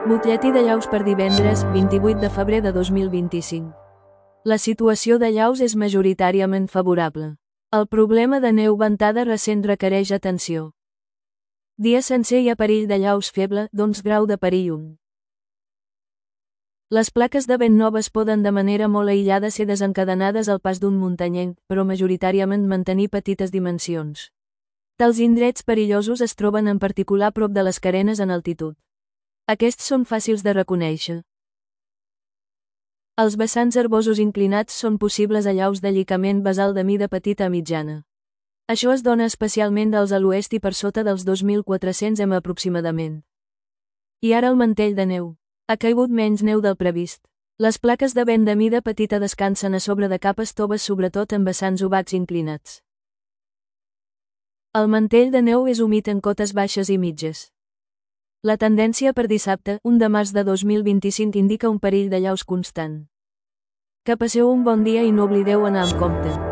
Butlletí de llaus per divendres, 28 de febrer de 2025. La situació de llaus és majoritàriament favorable. El problema de neu ventada recent requereix atenció. Dia sencer hi ha perill de llaus feble, d'11 grau de perill 1. Les plaques de vent noves poden de manera molt aïllada ser desencadenades al pas d'un muntanyenc, però majoritàriament mantenir petites dimensions. Tals indrets perillosos es troben en particular prop de les carenes en altitud. Aquests són fàcils de reconèixer. Els vessants herbosos inclinats són possibles allaus de llicament basal de mida petita a mitjana. Això es dona especialment dels a l'oest i per sota dels 2.400 m aproximadament. I ara el mantell de neu. Ha caigut menys neu del previst. Les plaques de vent de mida petita descansen a sobre de capes toves sobretot en vessants obacs inclinats. El mantell de neu és humit en cotes baixes i mitges. La tendència per dissabte, 1 de març de 2025 indica un perill de llaus constant. Que passeu un bon dia i no oblideu anar amb compte.